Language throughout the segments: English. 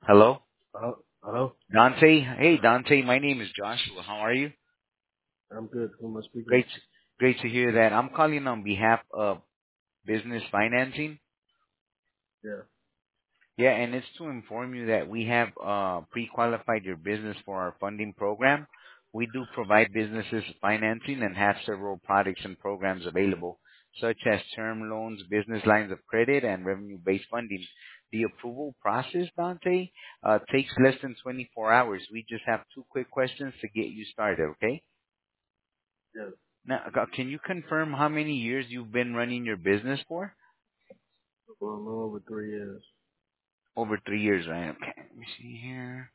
Hello, Hello? Dante. Hey, Dante. My name is Joshua. How are you? I'm good. Who am I speaking Great, with? great to hear that. I'm calling on behalf of business financing. Yeah. Yeah, and it's to inform you that we have pre-qualified your business for our funding program. We do provide businesses financing and have several products and programs available, such as term loans, business lines of credit, and revenue-based funding. The approval process, Dante, takes less than 24 hours. We just have two quick questions to get you started, okay? Yes. Now, can you confirm how many years you've been running your business for? For a little over 3 years. Over 3 years, right? Okay, let me see here.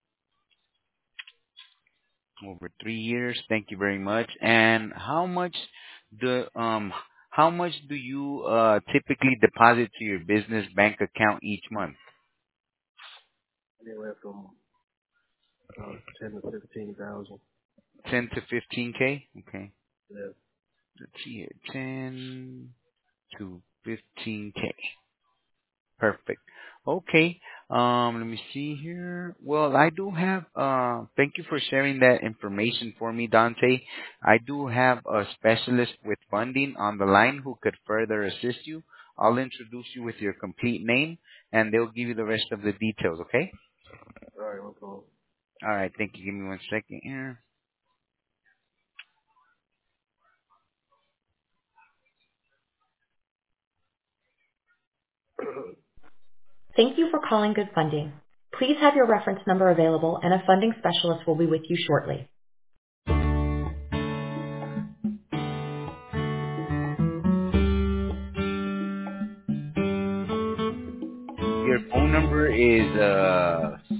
Over 3 years. Thank you very much. And the how much do you typically deposit to your business bank account each month? Anywhere from 10 to 15,000. 10 to 15K? Okay. Yeah. Let's see here. 10 to 15K. Perfect. Okay. Let me see here. Well, I do have, thank you for sharing that information for me, Dante. I do have a specialist with funding on the line who could further assist you. I'll introduce you with your complete name and they'll give you the rest of the details, okay? All right, no problem. All right. Thank you. Give me 1 second here. Thank you for calling Good Funding. Please have your reference number available and a funding specialist will be with you shortly. Your phone number is